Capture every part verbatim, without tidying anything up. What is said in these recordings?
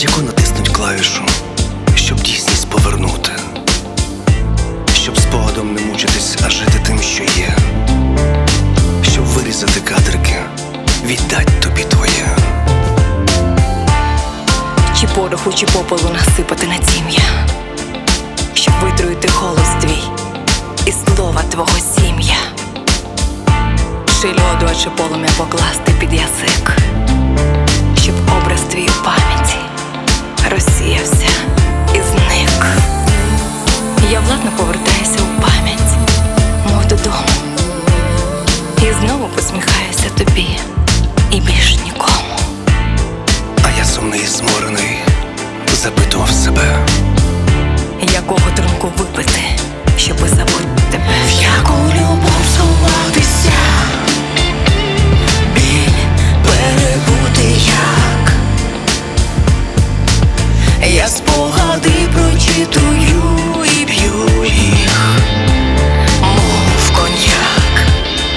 Яку натиснуть клавішу, щоб дійсність повернути, щоб спогадом не мучитись, а жити тим, що є, щоб вирізати кадрики, віддать тобі твоє. Чи пороху, чи попелу насипати на тім'я, щоб витруїти голос твій і слова твого сім'я, чи льоду, а чи полум'я покласти під язик, щоб образ твій у пам'яті розсіявся і зник. Я владно повертаюся у пам'ять, мов додому, і знову посміхаюся тобі і більш нікому. А я сумний і зморений запитував себе, якого трунку випити, щоби забути тебе. В яку любов сховатися, біль перебути як. Я спогади прочитую і п'ю їх, мов коньяк.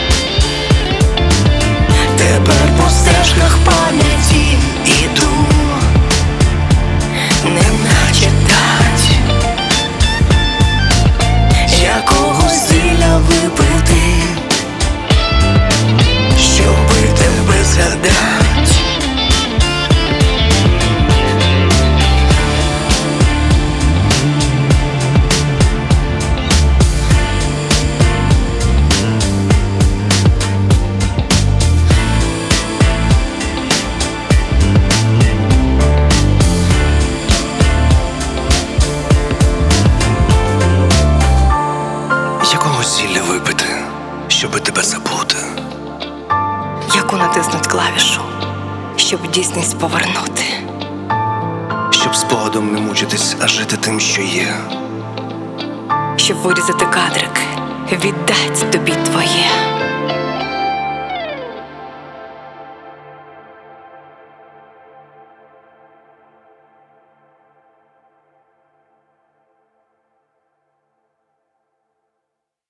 Тепер по стежках пам'яті іду, неначе тать. Якого зілля випити, щоби тебе згадать. якого зілля випити, щоби тебе забути, Яку натиснуть клавішу, щоб дійсність повернути, щоб спогадом не мучитись, а жити тим, що є, щоб вирізати кадрики, віддать тобі твоє.